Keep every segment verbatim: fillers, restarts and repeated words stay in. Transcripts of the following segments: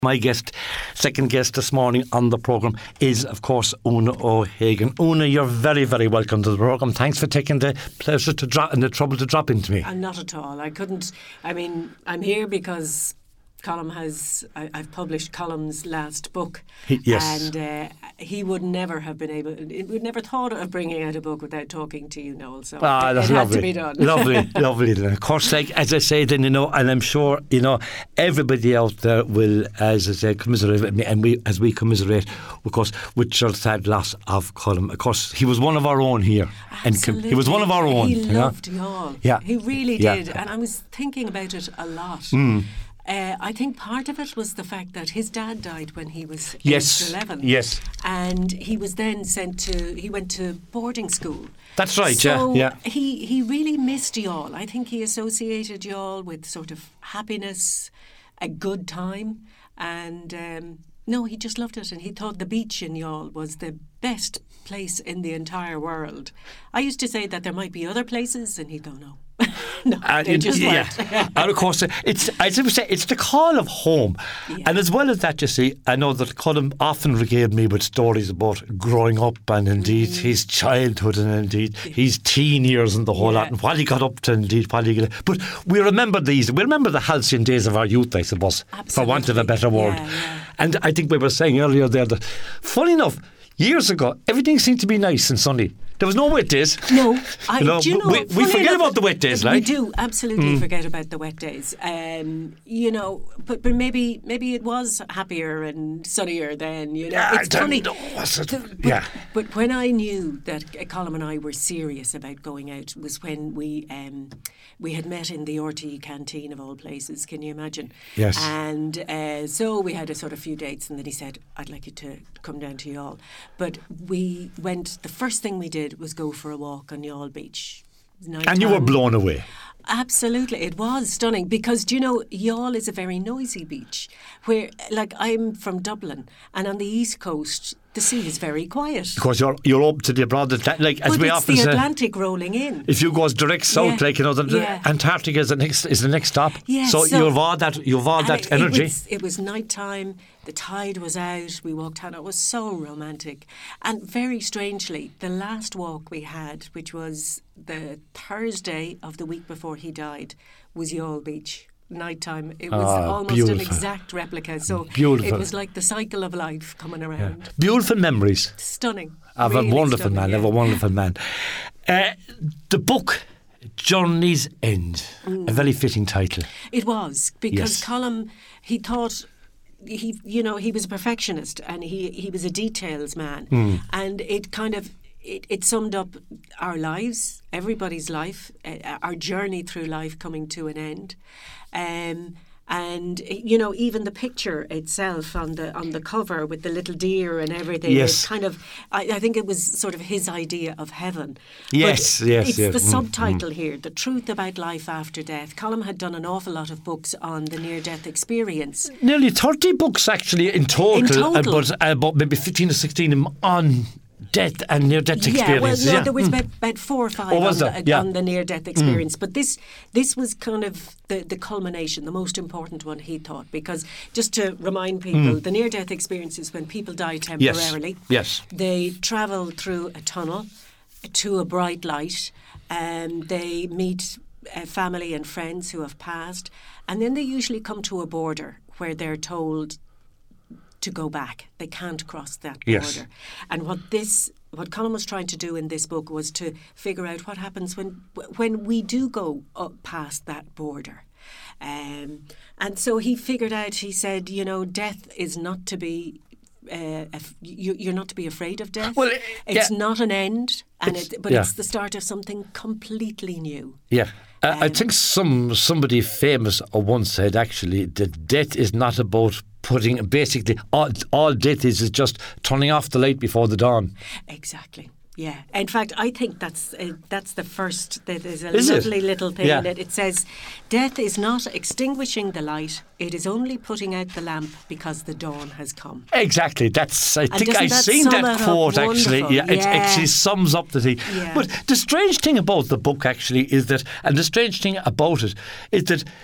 My guest, second guest this morning on the programme is, of course, Una O'Hagan. Una, you're very, very welcome to the programme. Thanks for taking the pleasure to drop and the trouble to drop into me. Uh, not at all. I couldn't. I mean, I'm here because Colm has. I, I've published Colm's last book. He, yes. And uh, he would never have been able. It would never thought of bringing out a book without talking to you, Noel. So ah, it, that's it lovely. had to be done. Lovely, lovely. And of course, like as I say, then you know, and I'm sure you know everybody out there will, as I say, commiserate with me, and we, as we commiserate, of course, with your sad loss of Colm. Of course, he was one of our own here, Absolutely. and he was one of our own. He you loved know? y'all. Yeah, he really yeah. did. And I was thinking about it a lot. Mm. Uh, I think part of it was the fact that his dad died when he was yes. age eleven. Yes. And he was then sent to, he went to boarding school. That's right, so yeah. yeah. He, he really missed y'all. I think he associated y'all with sort of happiness, a good time. And um, no, he just loved it. And he thought the beach in y'all was the best place in the entire world. I used to say that there might be other places, and he'd go, no. no, uh, they just yeah. weren't. And of course, it's as I say, it's the call of home, Yeah. and as well as that, you see, I know that Colm often regaled me with stories about growing up and indeed mm. his childhood and indeed his teen years and the whole Yeah. lot, and what he got up to, indeed what he got. But we remember these. We remember the halcyon days of our youth, I suppose, Absolutely. for want of a better word. Yeah, yeah. And I think we were saying earlier there that, funny enough, years ago, everything seemed to be nice and sunny. There was no wet days. No, I, you know, do you know, we, we forget enough, about the wet days, we like. We do absolutely Mm. forget about the wet days. Um, you know, but but maybe maybe it was happier and sunnier then. You know, Yeah, it's funny. know, was it? But, yeah. But when I knew that Colm and I were serious about going out was when we um, we had met in the R T E canteen of all places. Can you imagine? Yes. And uh, so we had a sort of few dates, and then he said, "I'd like you to come down to Youghal." But we went. The first thing we did was go for a walk on Youghal Beach. And you were blown away. Absolutely, it was stunning because, do you know, Youghal is a very noisy beach where, like, I'm from Dublin, and on the east coast the sea is very quiet. Because you're you're up to the broad Atlantic, like as but we it's often the say. Atlantic rolling in. If you go direct south, Yeah, like you know, the, yeah. the Antarctica is the next is the next stop. Yeah, so, so- you've all that you've all And that it, energy. It was, it was night time, the tide was out, we walked out, it was so romantic. And very strangely, the last walk we had, which was the Thursday of the week before he died, was Youghal Beach. Nighttime. It was Ah, almost beautiful. an exact replica. So Beautiful. it was like the cycle of life coming around. Beautiful memories Stunning. of really a wonderful stunning, man. yeah. Of a wonderful man. Uh, the book, Journey's End, Mm. a very fitting title. It was because Yes. Colm, he thought he, you know, he was a perfectionist and he he was a details man, Mm. and it kind of it, it summed up our lives, everybody's life, uh, our journey through life coming to an end. Um, And you know, even the picture itself on the on the cover with the little deer and everything, Yes. is kind of. I, I think it was sort of his idea of heaven. Yes, But yes, It's yes. the Mm, subtitle here: "The Truth About Life After Death." Colm had done an awful lot of books on the near-death experience. Nearly thirty books actually in total, In total. Uh, but uh, about maybe fifteen or sixteen on death and near-death Yeah, well, experiences. no, yeah. there was Mm. about, about four or five Oh, was on, there? the, Yeah. on the near-death experience. But this this was kind of the, the culmination, the most important one, he thought. Because just to remind people, the near-death experience is when people die temporarily. Yes. They travel through a tunnel to a bright light. And they meet uh, family and friends who have passed. And then they usually come to a border where they're told to go back. They can't cross that Yes. border. And what this, what Colm was trying to do in this book was to figure out what happens when when we do go up past that border. Um, and so he figured out. He said, you know, death is not to be. Uh, af- you, you're not to be afraid of death. Well, it's yeah. not an end, and It's- it, but yeah. it's the start of something completely new. Yeah. Uh, I Um, think some somebody famous once said actually that death is not about putting basically all, all death is is just turning off the light before the dawn. Exactly. Yeah. In fact, I think that's uh, that's the first. There's a Is it? lovely little thing Yeah. in it. It says, "Death is not extinguishing the light; it is only putting out the lamp because the dawn has come." Exactly. That's. I think doesn't I've that seen sum that it up quote actually. wonderful? Yeah, it Yeah. actually sums up the thing. Yeah. But the strange thing about the book actually is that, and the strange thing about it is that.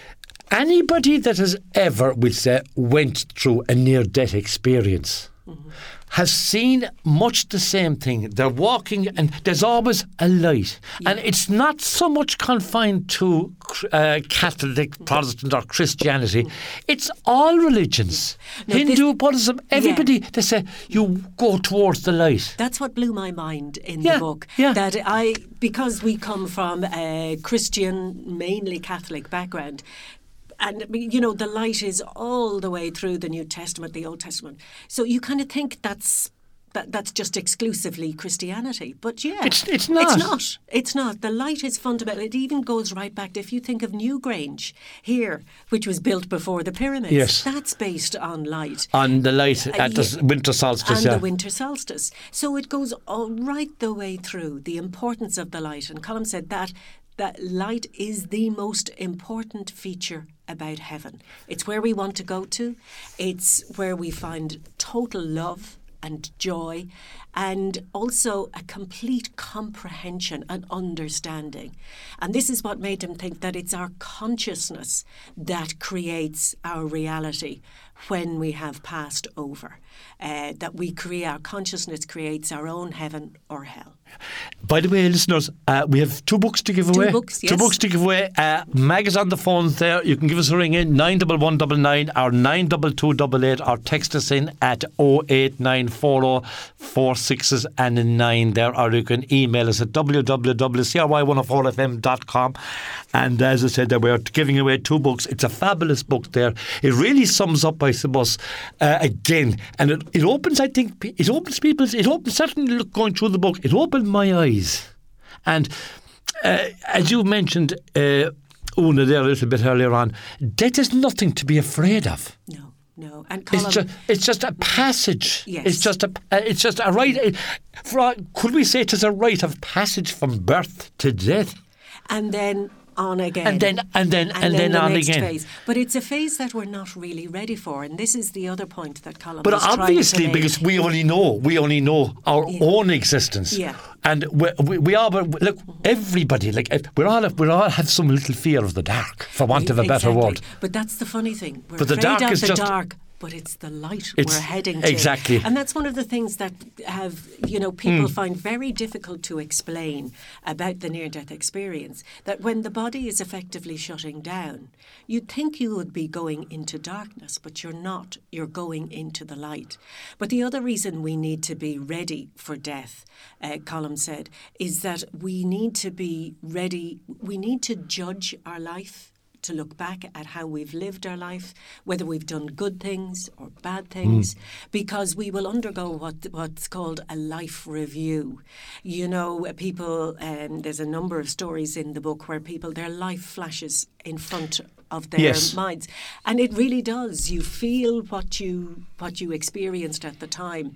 Anybody that has ever, we'll say, went through a near-death experience mm-hmm. has seen much the same thing. They're walking and there's always a light. Yeah. And it's not so much confined to uh, Catholic, Protestant or Christianity. Mm. It's all religions. Yeah. No, Hindu, this, Buddhism, everybody, yeah. they say, you go towards the light. That's what blew my mind in yeah. the book. Yeah. That I, because we come from a Christian, mainly Catholic background, and, you know, the light is all the way through the New Testament, the Old Testament. So you kind of think that's that, that's just exclusively Christianity. But, yeah. It's, it's not. It's not. It's not. The light is fundamental. It even goes right back to, if you think of Newgrange here, which was built before the pyramids. Yes. That's based on light. On the light at uh, the yeah, winter solstice, And yeah. the winter solstice. So it goes all right the way through, the importance of the light. And Colm said that that light is the most important feature about heaven. It's where we want to go to. It's where we find total love and joy, and also a complete comprehension and understanding. And this is what made him think that it's our consciousness that creates our reality when we have passed over. Uh, that we create, our consciousness creates our own heaven or hell. By the way, listeners, uh, we have two books to give two away. Books, yes. Two books to give away. Uh, Mag is on the phones there. You can give us a ring in nine one one nine nine or nine two two eight eight, or text us in at oh eight nine four oh four sixes and nine there, or you can email us at w w w dot c r y one oh four f m dot com. And as I said, we're giving away two books. It's a fabulous book there. It really sums up, I suppose, uh, again, and it, it opens, I think, it opens people's, it opens, certainly look, going through the book, it opened my eyes. And uh, as you mentioned, uh, Una, there a little bit earlier on, death is nothing to be afraid of. No. No, and Colm, it's just it's just a passage. Yes. It's just a it's just a rite. For, could we say it is a rite of passage from birth to death, and then on again, and then and then and, and then, then the on next again. Phase. But it's a phase that we're not really ready for, and this is the other point that Colm. But was obviously, trying to because make. we only know we only know our yeah. own existence. Yeah. And we, we, we all look. Everybody, like we're all we all have some little fear of the dark, for want of a exactly. better word. But that's the funny thing. We're but the afraid dark of is the just dark. But it's the light it's, we're heading to. Exactly. And that's one of the things that have, you know, people mm. find very difficult to explain about the near-death experience. That when the body is effectively shutting down, you'd think you would be going into darkness, but you're not. You're going into the light. But the other reason we need to be ready for death, uh, Colm said, is that we need to be ready. We need to judge our life, to look back at how we've lived our life, whether we've done good things or bad things, mm. because we will undergo what what's called a life review. You know, people, um, there's a number of stories in the book where people, their life flashes in front of their yes. minds. And it really does. You feel what you what you experienced at the time.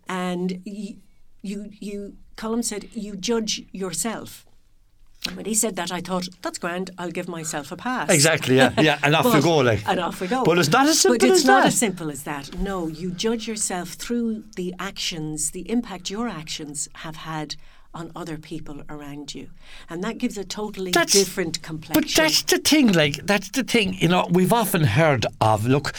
And you, you, you Colm said, you judge yourself. And when he said that, I thought, that's grand, I'll give myself a pass. Exactly, yeah, yeah, and off but, we go, like. And off we go. But it's not as simple as that. But it's not as simple as that. No, you judge yourself through the actions, the impact your actions have had on other people around you. And that gives a totally that's, different complexion. But that's the thing, like, that's the thing, you know, we've often heard of, look,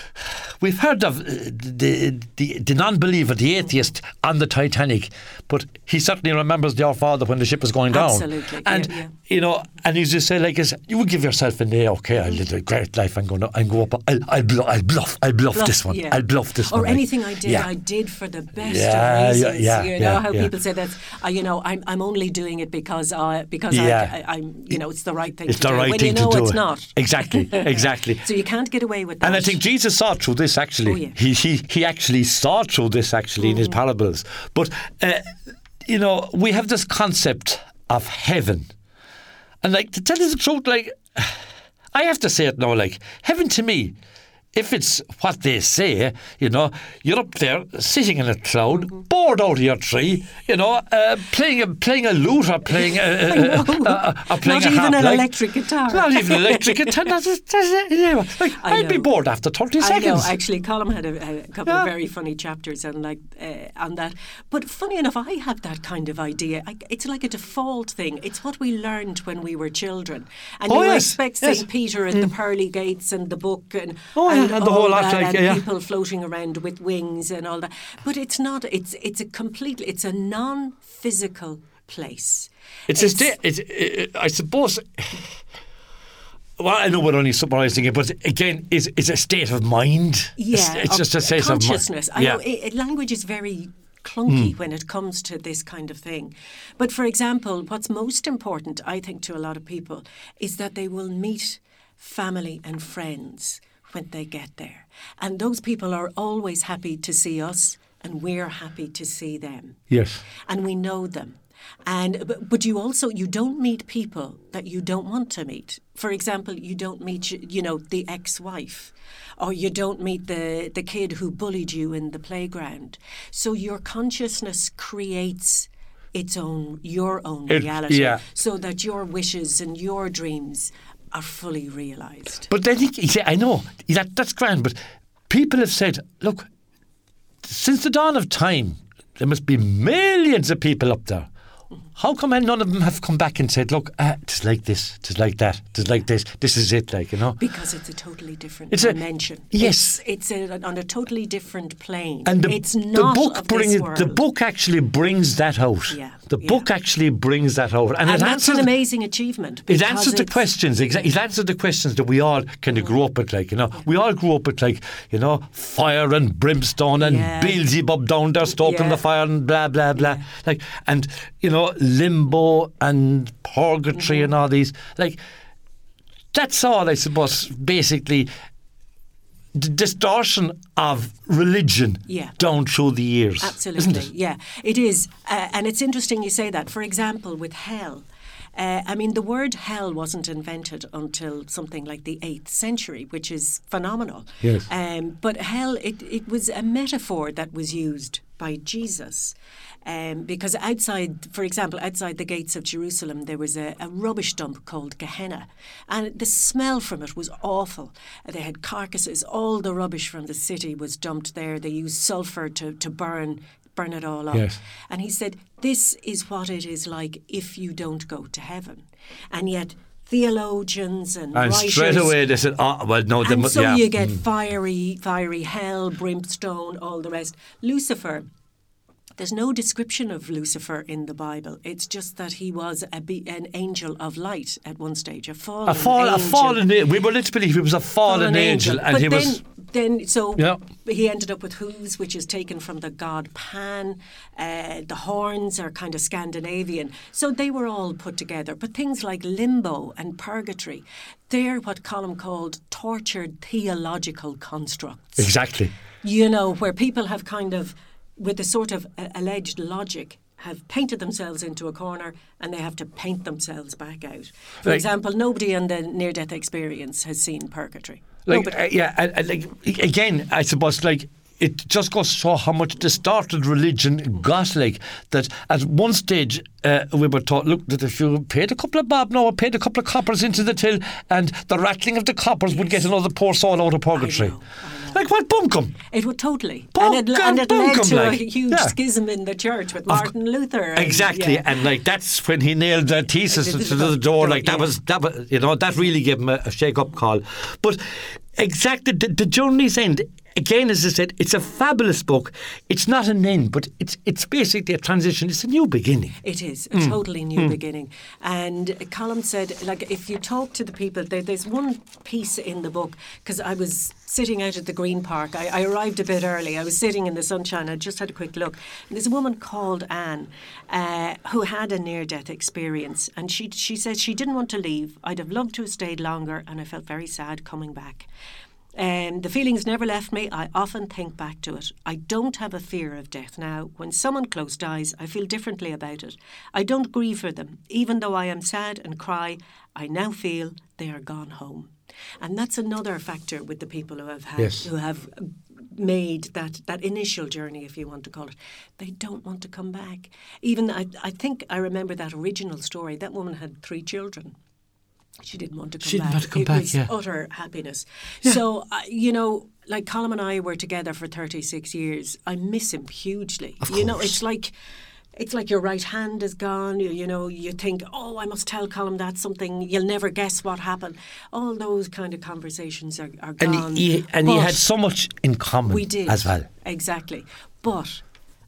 we've heard of the, the the non-believer, the atheist on the Titanic, but he certainly remembers the Our Father when the ship was going down. Absolutely. And, yeah, yeah. you know, and he just say, like, you would give yourself a day, okay, I'll live a great life, I'm going to and go up, I'll, I'll, bluff, I'll bluff, I'll bluff, bluff this one, yeah. I'll bluff this or one. Or anything I did, yeah. I did for the best yeah, of reasons. Yeah, yeah, you know yeah, how yeah. people say that, uh, you know, I'm I'm only doing it because uh, because yeah. I, I, I'm, you know, it's the right thing it's to the do. right when thing you know to do it's it. not. Exactly, exactly. So you can't get away with that. And I think Jesus saw through this, actually. Oh, yeah. He he he actually saw through this, actually, mm. in his parables. But, uh, you know, we have this concept of heaven. And, like, to tell you the truth, like, I have to say it now, like, heaven to me if it's what they say, you know, you're up there sitting in a cloud, mm-hmm. bored out of your tree, you know, uh, playing a playing a lute or playing a, uh, uh, uh, playing not a even harp, an like, electric guitar. Not even an electric guitar. That's, that's, that's, you know, like, I'd know. be bored after thirty I seconds. know. Actually, Colm had a, a couple yeah. of very funny chapters on like uh, on that. But funny enough, I have that kind of idea. I, it's like a default thing. It's what we learned when we were children, and oh, you yes. expect yes. Saint Peter at mm. the pearly gates and the book and, oh, and, yeah, and the whole lot, that, like, and yeah. people floating around with wings and all that. But it's not. It's it's a completely. It's a non-physical place. It's, it's a state. It's, it, I suppose. Well, I know we're only summarising it, but again, it's, it's a state of mind. Yeah, it's, it's just a state consciousness. of mind. I know it, language is very clunky mm. when it comes to this kind of thing. But for example, what's most important, I think, to a lot of people is that they will meet family and friends when they get there. And those people are always happy to see us, and we're happy to see them. Yes. And we know them. And but, but you also you don't meet people that you don't want to meet. For example, you don't meet you know the ex-wife, or you don't meet the the kid who bullied you in the playground. So your consciousness creates its own your own it, reality, yeah. so that your wishes and your dreams are fully realised. But then you say, I know that that's grand, but people have said, look, since the dawn of time, there must be millions of people up there. How come none of them have come back and said, look, uh, it's like this, it's like that, it's like this, this is it, like, you know? Because it's a totally different it's dimension. A, yes. It's, it's a, on a totally different plane. And the, it's the not book of bring, this world. The book actually brings that out. Yeah. The yeah. book actually brings that out. And, and it that's answers, an amazing achievement. It answers the questions. Exa- it answers the questions that we all kind of grew up with, like, you know. We all grew up with, like, you know, fire and brimstone and yeah. Beelzebub down there stoking yeah. the fire and blah, blah, blah. Yeah. Like, and, you know, limbo and purgatory mm-hmm. and all these. Like, that's all, I suppose, basically the distortion of religion yeah. down through the years. Absolutely, isn't it? Yeah, it is. Uh, and it's interesting you say that. For example, with hell. Uh, I mean, the word hell wasn't invented until something like the eighth century, which is phenomenal. Yes. Um, but hell, it, it was a metaphor that was used by Jesus. Um, because outside, for example, outside the gates of Jerusalem, there was a, a rubbish dump called Gehenna. And the smell from it was awful. They had carcasses. All the rubbish from the city was dumped there. They used sulphur to, to burn burn it all up. Yes. And he said, this is what it is like if you don't go to heaven. And yet theologians and, and writers... straight away they said, oh, well, no... And they, so yeah. you get mm. fiery, fiery hell, brimstone, all the rest. Lucifer... There's no description of Lucifer in the Bible. It's just that he was a be- an angel of light at one stage, a fallen a fall, angel. A fallen angel. We were led to believe he was a fallen, fallen angel, angel. And but he then, was... Then, so yeah. he ended up with hooves, which is taken from the god Pan. Uh, the horns are kind of Scandinavian. So they were all put together. But things like limbo and purgatory, they're what Colm called tortured theological constructs. Exactly. You know, where people have kind of... with a sort of uh, alleged logic, have painted themselves into a corner and they have to paint themselves back out. For like, example, nobody in the near-death experience has seen purgatory. Like, nobody. uh, yeah, uh, like, again, I suppose, like, it just goes to show how much distorted religion got, like, that at one stage uh, we were taught, look, that if you paid a couple of bob now or paid a couple of coppers into the till and the rattling of the coppers yes. would get another poor soul out of purgatory. I know, I know. Like what bunkum? It would totally. Bunkum, and it, and it led bunkum, to like. a huge yeah. schism in the church with Martin of, Luther. And, exactly. Yeah. And like that's when he nailed the thesis to the, the door. Like that yeah. was, that was, you know, that really gave him a, a shake-up call. But exactly, the, the journey's end, again, as I said, it's a fabulous book. It's not an end, but it's it's basically a transition. It's a new beginning. It is a mm. totally new mm. beginning. And Colm said, like, if you talk to the people, there, there's one piece in the book, because I was sitting out at the Green Park. I, I arrived a bit early. I was sitting in the sunshine. I just had a quick look. And there's a woman called Anne uh, who had a near-death experience. And she she said she didn't want to leave. I'd have loved to have stayed longer, and I felt very sad coming back. Um, the feelings never left me. I often think back to it. I don't have a fear of death now. When someone close dies, I feel differently about it. I don't grieve for them. Even though I am sad and cry, I now feel they are gone home. And that's another factor with the people who have had, Yes. who have made that, that initial journey, if you want to call it. They don't want to come back. Even, I, I think I remember that original story. That woman had three children. She didn't want to come She didn't back. want to come it back, was yeah. utter happiness. Yeah. So, uh, you know, like Colm and I were together for thirty-six years. I miss him hugely. Of You know, course. it's like... It's like your right hand is gone. You, you know, you think, oh, I must tell Colm that something. You'll never guess what happened. All those kind of conversations are, are And gone. he, he and he But had so much in common we did as well. exactly. But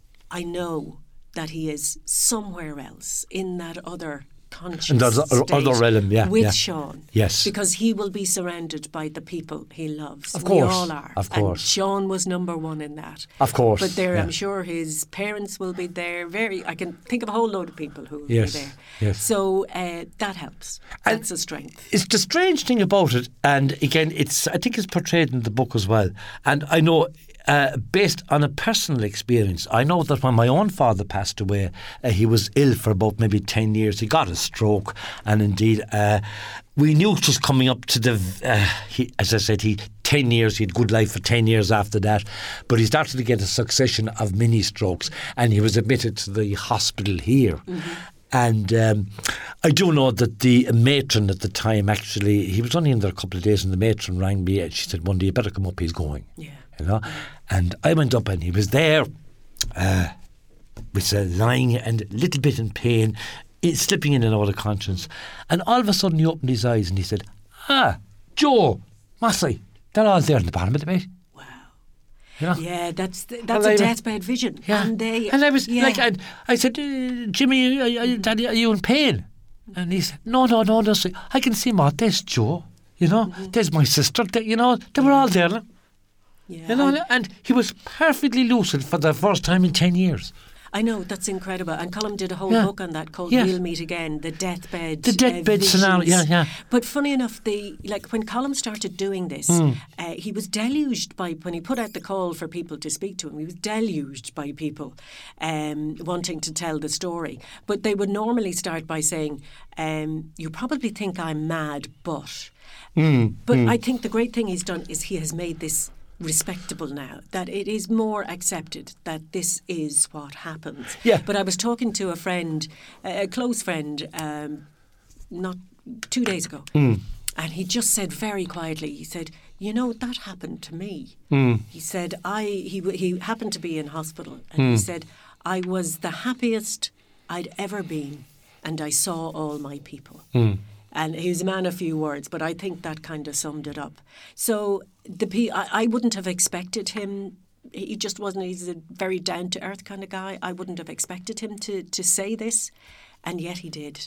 I know that he is somewhere else in that other conscious In that other- state other realm, yeah, with yeah. Sean. Yes. Because he will be surrounded by the people he loves. Of We course, all are. of And course. Sean was number one in that. Of course, But there, yeah. I'm sure his parents will be there. Very, I can think of a whole load of people who will Yes, be there. yes. So uh, that helps. And- That's a strength. It's the strange thing about it, and again, it's I think it's portrayed in the book as well. And I know, uh, based on a personal experience, I know that when my own father passed away, uh, he was ill for about maybe ten years. He got a stroke, and indeed, uh, we knew it was coming up to the. Uh, he, as I said, he ten years. He had good life for ten years after that, but he started to get a succession of mini strokes, and he was admitted to the hospital here. Mm-hmm. And um, I do know that the matron at the time, actually, he was only in there a couple of days, and the matron rang me and she said, one day you better come up, he's going. Yeah. You know? And I went up and he was there uh, with uh, lying and a little bit in pain, i- slipping in and out of conscience. And all of a sudden he opened his eyes and he said, ah, Joe, Massey, they're all there in the bottom of the bed. Wow. You know? Yeah, that's the, And that's I a went- deathbed vision. Yeah. And they, and I was yeah. like, I, I said, uh, Jimmy, are, are, Daddy, are you in pain? And he said, no, no, no, no. sir. I can see Ma, there's Joe, you know, Mm-hmm. there's my sister, they, you know, they were all there. no? yeah, You know, I- and he was perfectly lucid for the first time in ten years. I know, that's incredible. And Colm did a whole Yeah. book on that called Yes. We'll Meet Again, the deathbed The deathbed uh, scenario, yeah, visions. yeah. But funny enough, the like when Colm started doing this, Hmm. uh, he was deluged by, when he put out the call for people to speak to him, he was deluged by people um, wanting to tell the story. But they would normally start by saying, um, you probably think I'm mad, but... Mm, But I think the great thing he's done is he has made this respectable now, that it is more accepted that this is what happens. Yeah. But I was talking to a friend, a close friend, um, not two days ago, Mm. and he just said very quietly, he said, you know, that happened to me. Mm. He said, I he w- he happened to be in hospital, and he said, I was the happiest I'd ever been, and I saw all my people. And he was a man of few words, but I think that kind of summed it up. So the P, I, I wouldn't have expected him. He just wasn't. He's a very down to earth kind of guy. I wouldn't have expected him to to say this, and yet he did.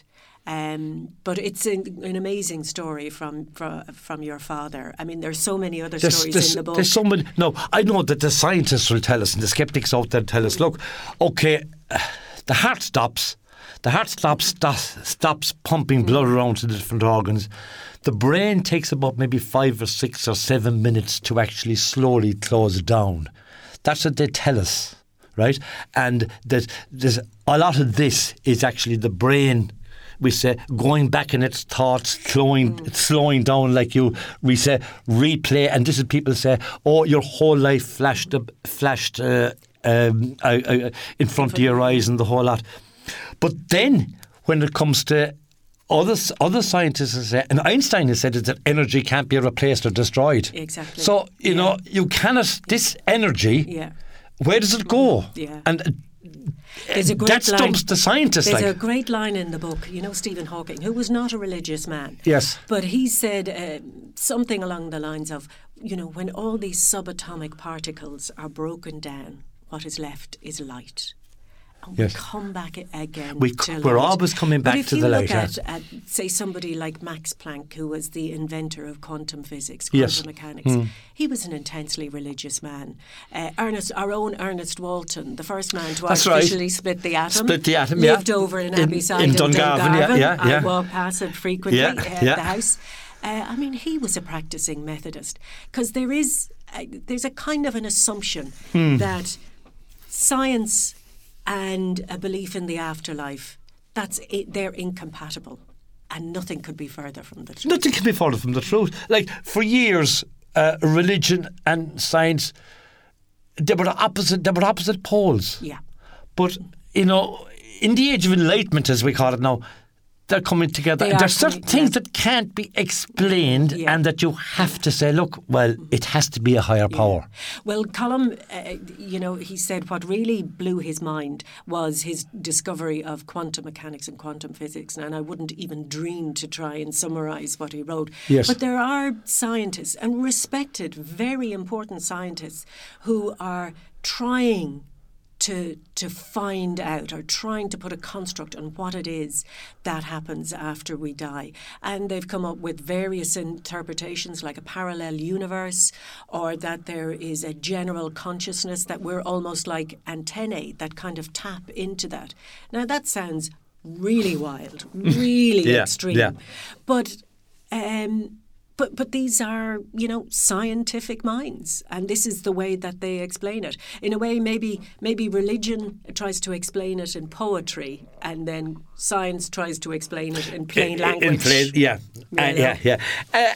Um, but it's an, an amazing story from, from from your father. I mean, there's so many other There's, stories there's, in the book. there's so many. No, I know that the scientists will tell us and the skeptics out there tell us, look, okay, uh, the heart stops. The heart stops, stops, stops pumping blood around to the different organs. The brain takes about maybe five or six or seven minutes to actually slowly close down. That's what they tell us, right? And there's, there's a lot of this is actually the brain, we say, going back in its thoughts, slowing, mm. slowing down, like you, we say, replay. And this is people say, oh, your whole life flashed up, flashed uh, um, uh, uh, in front of your eyes and the whole lot. But then, when it comes to other other scientists, have said, and Einstein has said it, that energy can't be replaced or destroyed. Exactly. So you Yeah. know you cannot. This energy, Yeah. where does it go? Yeah. And uh, There's a great that line. stumps the scientists. There's like. a great line in the book. You know Stephen Hawking, who was not a religious man. Yes. But he said uh, something along the lines of, you know, when all these subatomic particles are broken down, what is left is light. And Yes. we come back a- again We to c- we're light. always coming But back if to you the look light, At, at, say, somebody like Max Planck, who was the inventor of quantum physics, Yes. quantum mechanics, Mm. he was an intensely religious man. Uh, Ernest, our own Ernest Walton, the first man to That's right. artificially split the atom, Split the atom, yeah. lived over in In- Abbeyside in in Dungarvan, Dungarvan. yeah, yeah, yeah. I walk past it frequently Yeah, at yeah. the house. Uh, I mean, he was a practicing Methodist, because there is uh, there's a kind of an assumption Hmm. that science and a belief in the afterlife, that's it, they're incompatible. And nothing could be further from the truth. Nothing can be further from the truth. Like, for years, uh, religion and science, they were the opposite, they were opposite poles. Yeah. But, you know, in the age of enlightenment, as we call it now, they're coming together. They And are there's certain coming- things yeah. that can't be explained Yeah. and that you have to say, look, well, it has to be a higher power. Well, Colum, uh, you know, he said what really blew his mind was his discovery of quantum mechanics and quantum physics. And I wouldn't even dream to try and summarise what he wrote. Yes. But there are scientists, and respected, very important scientists, who are trying to to find out, or trying to put a construct on what it is that happens after we die. And they've come up with various interpretations, like a parallel universe, or that there is a general consciousness, that we're almost like antennae that kind of tap into that. Now, that sounds really wild, really Yeah, extreme. yeah. But... Um, But but these are, you know, scientific minds, and this is the way that they explain it. In a way, maybe maybe religion tries to explain it in poetry, and then science tries to explain it in plain language. In plain, yeah, You uh, know? yeah, yeah. Uh,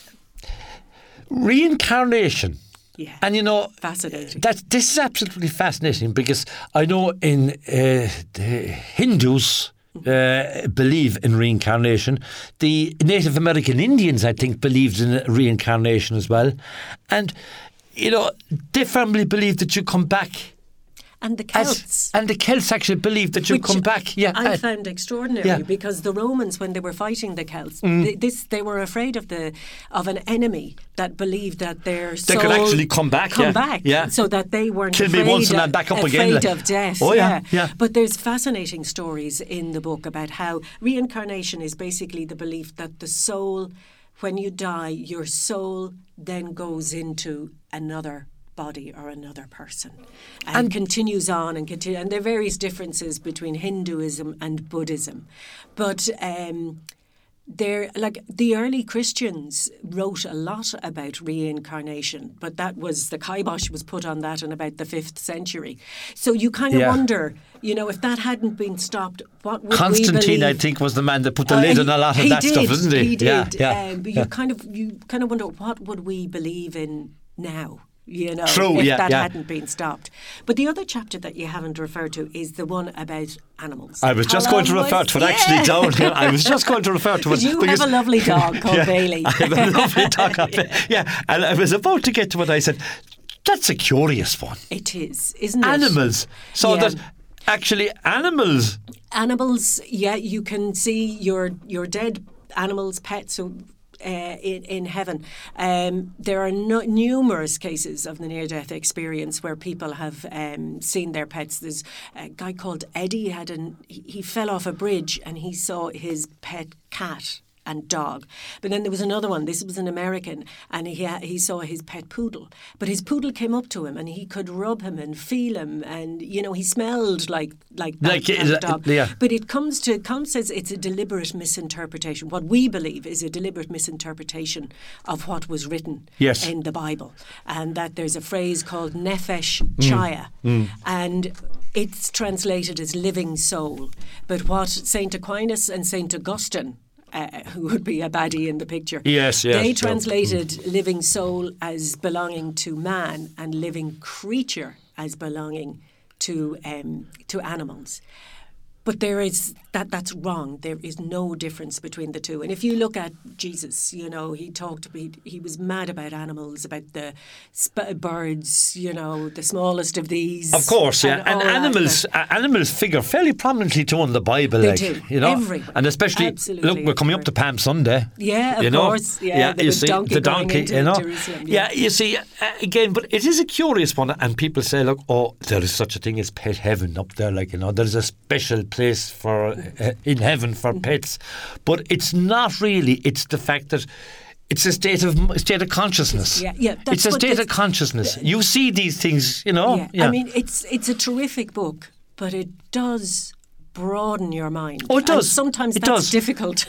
reincarnation. Yeah. And you know, Fascinating. That this is absolutely fascinating, because I know in uh, the Hindus. Uh, believe in reincarnation. The Native American Indians, I think, believed in reincarnation as well. And, you know, they firmly believe that you come back. And the As, Celts. and the Celts actually believe that you Which come back. Yeah, I uh, found extraordinary, yeah. because the Romans, when they were fighting the Celts, Mm. they, this they were afraid of the of an enemy that believed that their They soul could actually come back, come yeah, back, yeah. so that they weren't Kill me afraid, once and of, I'm back up afraid again, like- of death. Oh, yeah, yeah. But there's fascinating stories in the book about how reincarnation is basically the belief that the soul, when you die, your soul then goes into another body or another person, and, And- continues on and continue. And there are various differences between Hinduism and Buddhism, but um, there, like the early Christians wrote a lot about reincarnation, but that was the kibosh was put on that in about the fifth century. So you kind of Yeah. wonder, you know, if that hadn't been stopped, what would Constantine, we I believe? think, was the man that put the Uh, lid he- on a lot of he that did, stuff, isn't he? He did. Yeah, yeah, um, but yeah. you kind of you kind of wonder, what would we believe in now? You know, True, if yeah, that yeah. hadn't been stopped. But the other chapter that you haven't referred to is the one about animals. I was just going to Colum refer was- to it yeah. actually down here. I was just going to refer to it. But you because- have a lovely dog called Yeah, Bailey. I have a lovely dog. yeah, and I was about to get to it. I said, that's a curious one. It is, isn't it? Animals. So Yeah. that actually animals. Animals, yeah, you can see your your dead animals, pets, so, uh, in, in heaven. Um, there are no, numerous cases of the near-death experience where people have um, seen their pets. There's a guy called Eddie, had an, he, he fell off a bridge and he saw his pet cat and dog. But then there was another one. This was an American, and he ha- he saw his pet poodle. But his poodle came up to him, and he could rub him and feel him, and you know he smelled like like that Like, kind is of it- dog. yeah. But it comes to Colum says it's a deliberate misinterpretation. What we believe is a deliberate misinterpretation of what was written Yes. in the Bible, and that there's a phrase called nefesh Mm. chaya, and it's translated as living soul. But what Saint Aquinas and Saint Augustine, Uh, who would be a baddie in the picture. Yes, yes, They yeah. translated living soul as belonging to man and living creature as belonging to um, to animals. But there is that that's wrong. There is no difference between the two. And if you look at Jesus, you know, he talked. He, he was mad about animals, about the sp- birds. You know, the smallest of these. Of course, yeah. And, all that. animals uh, animals figure fairly prominently too in the Bible. They like, do. You know? Everywhere. And especially, Absolutely look, we're coming up to Palm Sunday. Yeah, of you know? course. Yeah, the you big see, donkey the going donkey, into you know? Jerusalem, Yeah. yeah. you see, uh, again, but it is a curious one, and people say, look, oh, there is such a thing as pet heaven up there, like, you know, there's a special place for uh, in heaven for Mm-hmm. pets. But it's not really, it's the fact that it's a state of state of consciousness. Yeah, yeah, that's It's a what state the- of consciousness. You see these things, you know. Yeah. I mean, it's it's a terrific book, but it does broaden your mind. Oh, it And does. sometimes It that's does. difficult.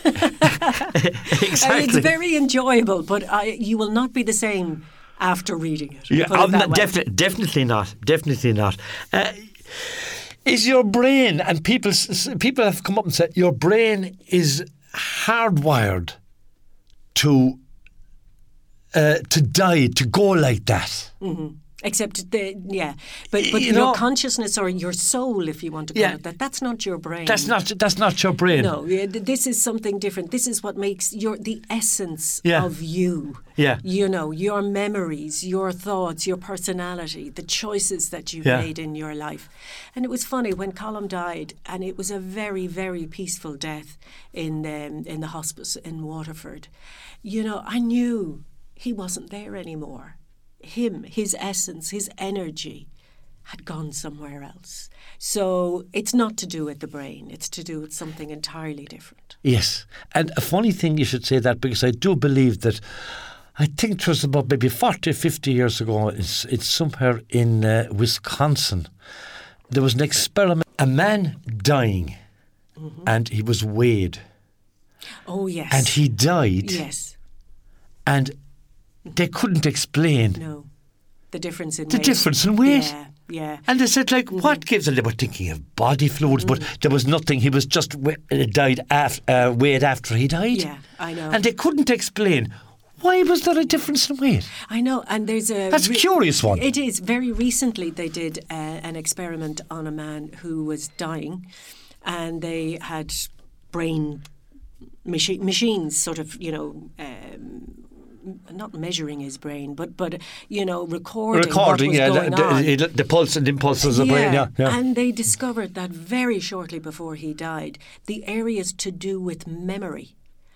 Exactly. It's very enjoyable, but I, you will not be the same after reading it. Yeah, put it um, that way. definitely, definitely not. Definitely not. Uh, is your brain, and people s- people have come up and said your brain is hardwired to uh, to die, to go like that. Mm-hmm. Except, the, yeah, but but You your know- consciousness or your soul, if you want to call Yeah. it that, that's not your brain. That's not that's not your brain. No, yeah, th- this is something different. This is what makes your the essence Yeah. of you. Yeah. You know, your memories, your thoughts, your personality, the choices that you Yeah. made in your life. And it was funny when Colm died, and it was a very, very peaceful death in um, in the hospice in Waterford. You know, I knew he wasn't there anymore. Him, his essence, his energy had gone somewhere else. So it's not to do with the brain. It's to do with something entirely different. Yes. And a funny thing you should say that, because I do believe that, I think it was about maybe forty, fifty years ago, it's, it's somewhere in uh, Wisconsin, there was an experiment, a man dying, Mm-hmm. and he was weighed, Oh, yes. and he died, Yes. and they couldn't explain No. The difference in the weight. difference in weight. Yeah, yeah. And they said, like, what gives it? They were thinking of body fluids, but there was nothing. He was just wa- uh, died af- uh, weighed after he died. Yeah, I know. And they couldn't explain, why was there a difference in weight? I know, and there's a... That's a curious one. It is. Very recently they did uh, an experiment on a man who was dying, and they had brain machi- machines sort of, you know... Um, not measuring his brain, but, but you know, recording, Recording, what was yeah, going the, on. the, the pulse and impulses of the brain, yeah. yeah. And they discovered that very shortly before he died, the areas to do with memory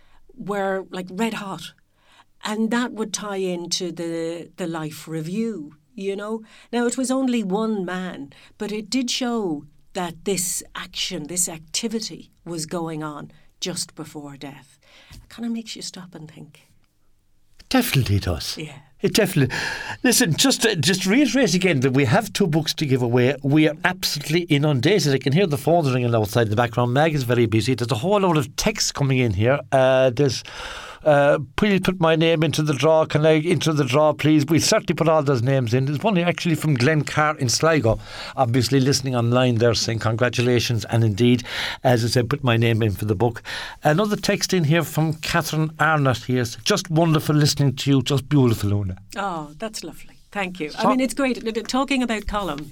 were like red hot. And that would tie into the, the life review, you know. Now, it was only one man, but it did show that this action, this activity was going on just before death. It kind of makes you stop and think. Definitely does. Yeah. It definitely. Listen, just uh, just reiterate again that we have two books to give away. We are absolutely inundated. I can hear the phones ringing outside in the background. Mag is very busy. There's a whole lot of text coming in here. Uh, there's. Uh, please put my name into the draw. Can I into the draw, please? We certainly put all those names in. There's one actually from Glenn Carr in Sligo, obviously listening online there, saying congratulations, and indeed, as I said, put my name in for the book. Another text in here from Catherine Arnott here. Just wonderful listening to you. Just beautiful, Una. Oh, that's lovely. Thank you. I So- mean, it's great. Talking about Colm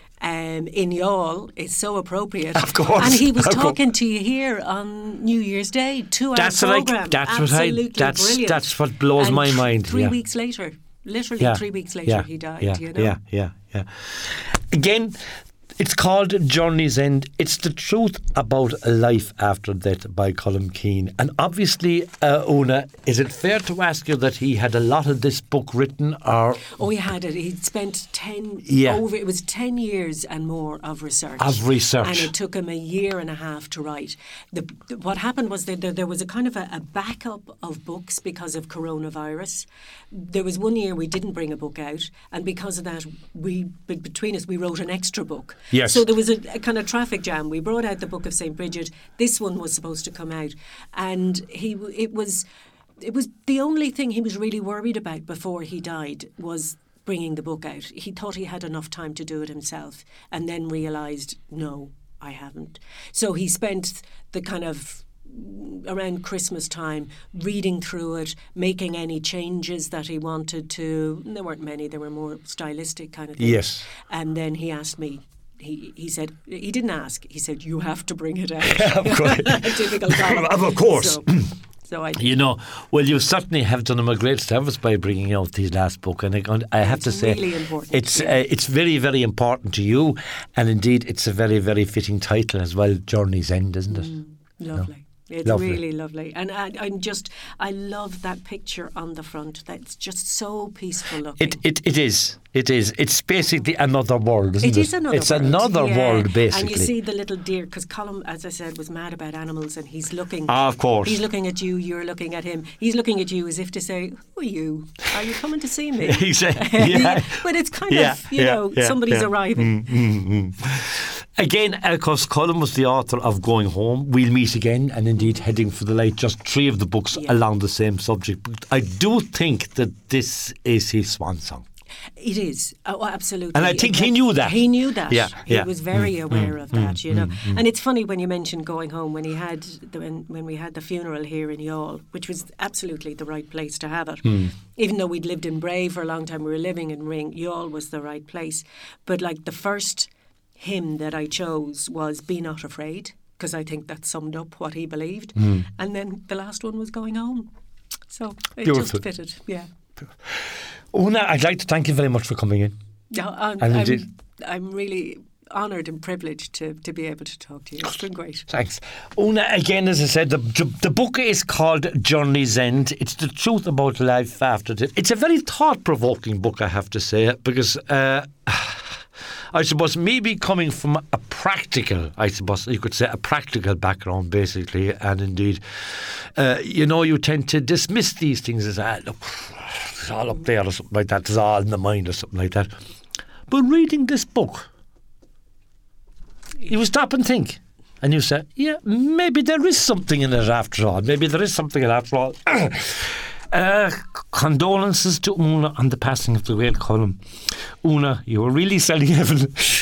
um, in Youghal is so appropriate. Of course, And he was of course. talking to you here on New Year's Day, two-hour That's what I- programme. that's what I- Absolutely that's- brilliant. that's what blows And my th- mind, Three yeah. weeks later, literally Yeah. three weeks later, yeah. he died. Yeah. You know. Yeah. Yeah. Yeah. Again, it's called Journey's End. It's the truth about life after death by Colm Keane. And obviously, uh, Una, is it fair to ask you that he had a lot of this book written, or Oh, he had it. He'd spent ten Yeah. over. It was ten years and more of research. Of research. and it took him a year and a half to write. The, the- what happened was that there, there was a kind of a, a backup of books because of coronavirus. There was one year we didn't bring a book out, and because of that, we be- between us we wrote an extra book. Yes. So there was a, a kind of traffic jam. We brought out the Book of Saint Bridget. This one was supposed to come out, and he w- it was. It was the only thing he was really worried about before he died was bringing the book out. He thought he had enough time to do it himself, and then realised, no, I haven't. So he spent the kind of around Christmas time reading through it, making any changes that he wanted to. There weren't many, there were more stylistic kind of things. Yes. And then he asked me, he, he said, he didn't ask, he said, you have to bring it out. Of course. Typical Colm. Of course. So, so I You know, well, you certainly have done him a great service by bringing out his last book, and I, I have It's to say, really important, it's yeah. uh, it's very, very important to you, and indeed, it's a very, very fitting title as well. Journey's End, isn't it? Lovely. It's Lovely. really lovely. And I, I'm just, I love that picture on the front. That's just so peaceful looking. It, it it is. It is. It's basically another world, isn't it? It is another It's world. another yeah. world, basically. And you see the little deer, because Colm, as I said, was mad about animals, and he's looking. Ah, of course. He's looking at you, you're looking at him. He's looking at you as if to say, who are you? Are you coming to see me? Exactly, yeah. But it's kind Yeah, of, you yeah, know, yeah, somebody's yeah. arriving. Again, of course, Colm was the author of Going Home, We'll Meet Again, and indeed Heading for the Light, just three of the books Yeah. along the same subject. But I do think that this is his swan song. It is. Oh, absolutely. And I think he knew that. He knew that. Yeah, he yeah. was very Mm, aware mm, of that, mm, you know. mm, mm. And it's funny when you mentioned going home, when he had the, when, when we had the funeral here in Youghal, which was absolutely the right place to have it. Mm. Even though we'd lived in Bray for a long time, we were living in Ring, Youghal was the right place. But like the first hymn that I chose was Be Not Afraid, because I think that summed up what he believed. Mm. And then the last one was Going Home. So it Beautiful. just fitted, yeah. Una, I'd like to thank you very much for coming in. No, I'm, And I'm, indeed- I'm really honoured and privileged to, to be able to talk to you. It's been great. Thanks. Una, again, as I said, the, the book is called Journey's End. It's the truth about life after death. It's a very thought-provoking book, I have to say, because uh, I suppose maybe coming from a practical, I suppose you could say a practical background, basically, and indeed, uh, you know, you tend to dismiss these things as, ah, look, it's all up there or something like that, it's all in the mind or something like that. But reading this book, you stop and think, and you say, yeah, maybe there is something in it after all. Maybe there is something in it after all. uh, condolences to Una on the passing of the great Colm. Una, you were really selling heaven.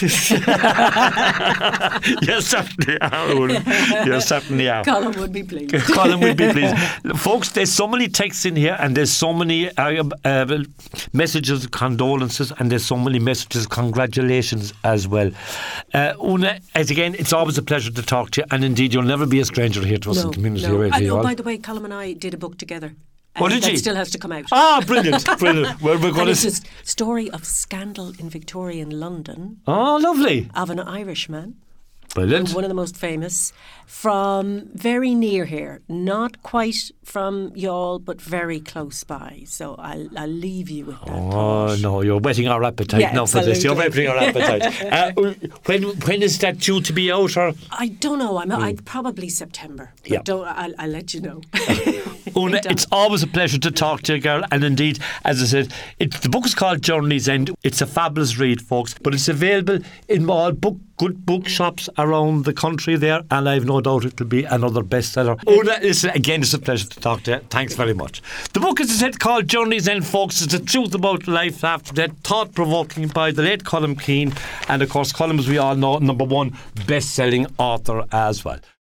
You certainly are, Una. You certainly are. Colin would be pleased. Colin would be pleased. Folks, there's so many texts in here, and there's so many uh, uh, messages of condolences, and there's so many messages of congratulations as well. Uh, Una, as again, it's always a pleasure to talk to you, and indeed, you'll never be a stranger here to us No, in Community no. Radio. I know, by the way, Colin and I did a book together. Oh, and did that you? still has to come out. Ah, brilliant, brilliant. Well, we're And going it's to. a s- story of scandal in Victorian London Oh, lovely. of an Irishman, Brilliant. one of the most famous, from very near here, not quite from Youghal, but very close by. So I'll, I'll leave you with that. Oh, thought. no, you're whetting our appetite Yeah, now for this. You're absolutely. whetting our appetite. uh, when, when is that due to be out? Or? I don't know. I'm I'd probably September. But Yeah. don't, I'll, I'll let you know. Una, it's always a pleasure to talk to you, girl. And indeed, as I said, it, the book is called Journey's End. It's a fabulous read, folks. But it's available in all book, good bookshops around the country there. And I've no doubt it'll be another bestseller. Una, it's, again, it's a pleasure to talk to you. Thanks very much. The book, as I said, called Journey's End, folks. It's the truth about life after death. Thought-provoking by the late Colm Keane. And, of course, Colm, as we all know, number one best-selling author as well.